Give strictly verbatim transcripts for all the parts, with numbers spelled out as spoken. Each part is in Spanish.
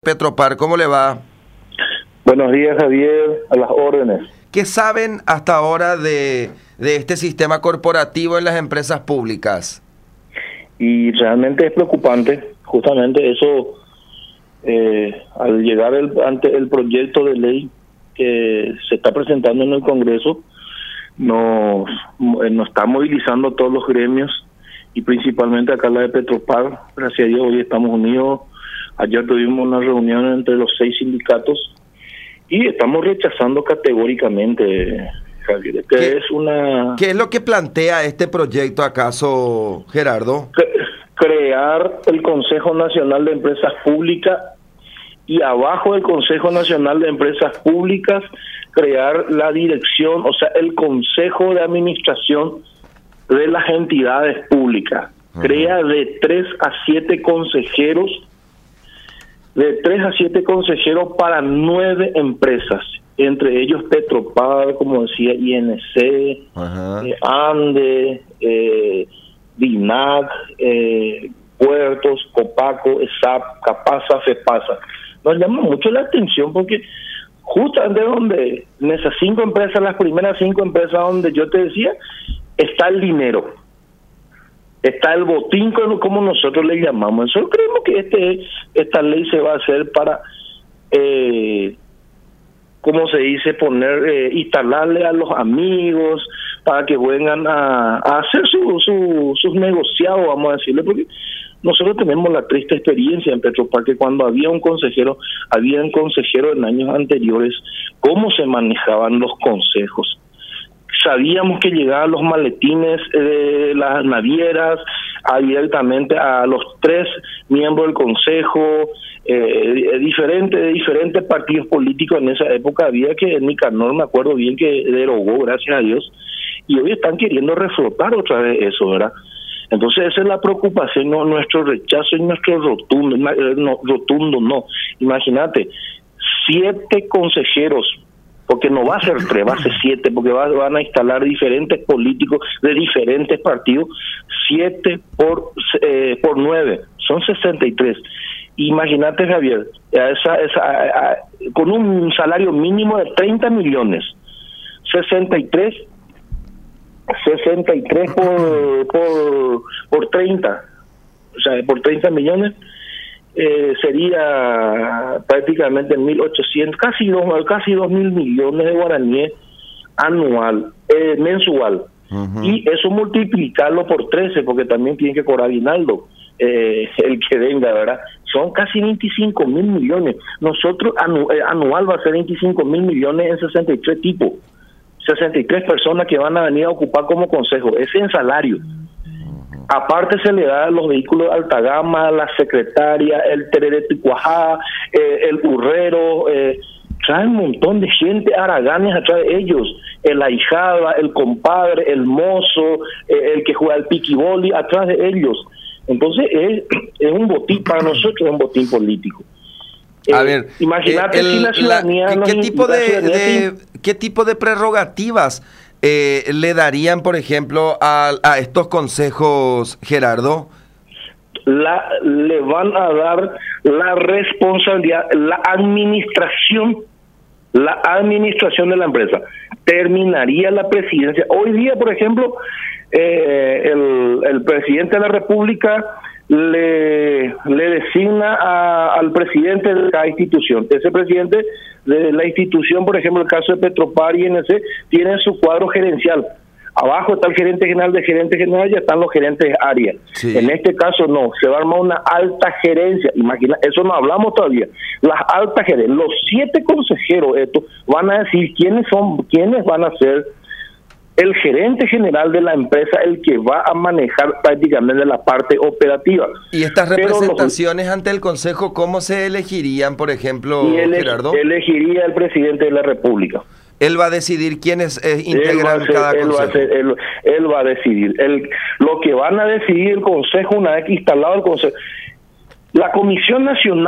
Petropar, ¿cómo le va? Buenos días, Javier, a las órdenes. ¿Qué saben hasta ahora de, de este sistema corporativo en las empresas públicas? Y realmente es preocupante, justamente eso, eh, al llegar el, ante el proyecto de ley que se está presentando en el Congreso, nos, nos está movilizando todos los gremios y principalmente acá la de Petropar. Gracias a Dios hoy estamos unidos. Ayer tuvimos una reunión entre los seis sindicatos y estamos rechazando categóricamente, Javier, que ¿Qué, es una... ¿Qué es lo que plantea este proyecto acaso, Gerardo? Crear el Consejo Nacional de Empresas Públicas y abajo del Consejo Nacional de Empresas Públicas crear la dirección, o sea, el Consejo de Administración de las entidades públicas. Uh-huh. Crea de tres a siete consejeros, de tres a siete consejeros para nueve empresas, entre ellos Petropar, como decía, I N C, uh-huh. eh, ANDE, eh, DINAC, eh, Puertos, Copaco, ESAP, CAPASA, FEPASA. Nos llama mucho la atención porque justamente donde, en esas cinco empresas, las primeras cinco empresas donde yo te decía, está el dinero, está el botín, como nosotros le llamamos. Nosotros creemos que este esta ley se va a hacer para, eh, ¿cómo se dice?, poner, eh, instalarle a los amigos para que vengan a, a hacer su, su, sus negociados, vamos a decirle, porque nosotros tenemos la triste experiencia en Petropar que cuando había un consejero, había un consejero en años anteriores, cómo se manejaban los consejos. Sabíamos que llegaban los maletines de las navieras abiertamente a los tres miembros del consejo, eh, diferentes, de diferentes partidos políticos. En esa época había que Nicanor, me acuerdo bien, que derogó, gracias a Dios, y hoy están queriendo reflotar otra vez eso, ¿verdad? Entonces esa es la preocupación, no, nuestro rechazo y nuestro rotundo, no, rotundo no. Imagínate, siete consejeros, porque no va a ser tres, va a ser siete, porque va, van a instalar diferentes políticos de diferentes partidos, siete por eh, por nueve, son sesenta y tres. Imagínate, Javier, esa, esa, a, a, con un salario mínimo de treinta millones, sesenta y tres por, por, por treinta, o sea, por treinta millones, eh, sería prácticamente mil ochocientos, casi dos, casi dos mil millones de guaraníes anual, eh, mensual. Uh-huh. Y eso multiplicarlo por trece, porque también tiene que cobrar aguinaldo, eh, el que venga, ¿verdad? Son casi veinticinco mil millones. Nosotros anu, eh, anual va a ser veinticinco mil millones en sesenta y tres tipos. sesenta y tres personas que van a venir a ocupar como consejo, ese en salario. Aparte se le da a los vehículos de alta gama, la secretaria, el terere ticuajá, eh, el burrero, eh, trae un montón de gente, haraganes atrás de ellos, el ahijada, el compadre, el mozo, eh, el que juega el piquiboli, atrás de ellos. Entonces es, es un botín, para nosotros es un botín político. A ver, eh, imagínate el, si la ciudadanía la, ¿qué, nos, tipo de, ciudadanía de, ¿qué tipo de prerrogativas eh, le darían, por ejemplo, a, a estos consejos, Gerardo? La, le van a dar la responsabilidad, la administración, la administración de la empresa. Terminaría la presidencia. Hoy día, por ejemplo, eh, el, el presidente de la República le, le designa a, al presidente de cada institución. Ese presidente de la institución, por ejemplo, el caso de Petropar y I N C, tiene su cuadro gerencial. Abajo está el gerente general de gerente general, ya están los gerentes de área. Sí. En este caso no, se va a armar una alta gerencia. Imagina, eso no hablamos todavía. Las altas gerencias, los siete consejeros estos van a decir quiénes son, quiénes van a ser el gerente general de la empresa, el que va a manejar prácticamente la parte operativa. ¿Y estas representaciones los, ante el Consejo, cómo se elegirían, por ejemplo, ele, Gerardo? Elegiría el presidente de la República. Él va a decidir quiénes eh, integran ser, cada él consejo. Va a ser, él, él va a decidir. Él, lo que van a decidir el Consejo una vez que instalado el Consejo. La Comisión Nacional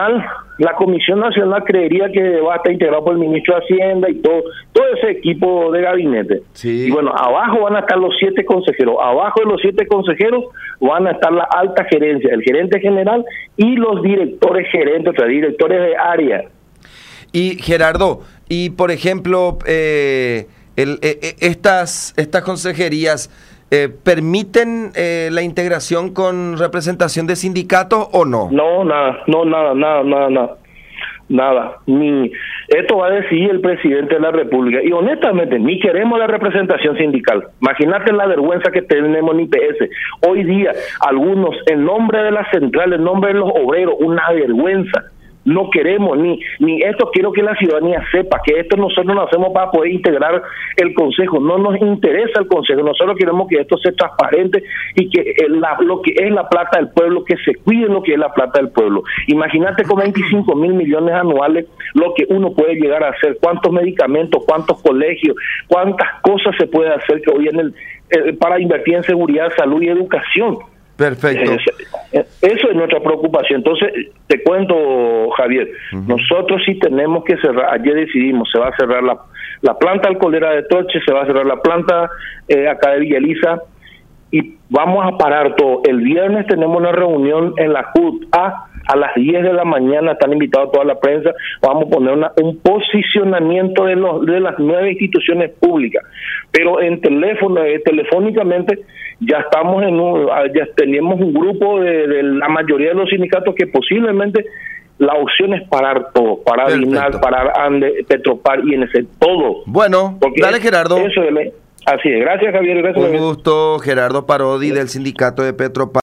La Comisión Nacional creería que va a estar integrado por el ministro de Hacienda y todo, todo ese equipo de gabinete. Sí. Y bueno, abajo van a estar los siete consejeros. Abajo de los siete consejeros van a estar la alta gerencia, el gerente general y los directores gerentes, o sea, directores de área. Y Gerardo, y por ejemplo, eh, el, eh, estas, estas consejerías eh, ¿permiten eh, la integración con representación de sindicatos o no? No, nada, no, nada, nada, nada, nada. Nada, ni esto va a decidir el presidente de la República. Y honestamente, ni queremos la representación sindical. Imagínate la vergüenza que tenemos en I P S. Hoy día, algunos, en nombre de la central, en nombre de los obreros, una vergüenza. No queremos, ni ni esto quiero que la ciudadanía sepa, que esto nosotros lo hacemos para poder integrar el Consejo. No nos interesa el Consejo, nosotros queremos que esto sea transparente y que la, lo que es la plata del pueblo, que se cuide lo que es la plata del pueblo. Imagínate con veinticinco mil millones anuales lo que uno puede llegar a hacer, cuántos medicamentos, cuántos colegios, cuántas cosas se puede hacer que hoy en el eh, para invertir en seguridad, salud y educación. Perfecto. Eso, eso es nuestra preocupación. Entonces, te cuento, Javier, uh-huh. nosotros sí tenemos que cerrar, ayer decidimos, se va a cerrar la, la planta alcoholera de Torche, se va a cerrar la planta eh, acá de Villa Elisa, y vamos a parar todo. El viernes tenemos una reunión en la C U T A a las diez de la mañana, están invitados toda la prensa, vamos a poner una, un posicionamiento de, los, de las nueve instituciones públicas, pero en teléfono, eh, telefónicamente ya estamos en un, ya tenemos un grupo de, de la mayoría de los sindicatos que posiblemente la opción es parar todo, parar Vinal, parar Ande, Petropar y N S, todo. Bueno, porque dale Gerardo. Eso es, así es, gracias Javier. Gracias, un gusto, Gerardo Parodi del sindicato de Petropar.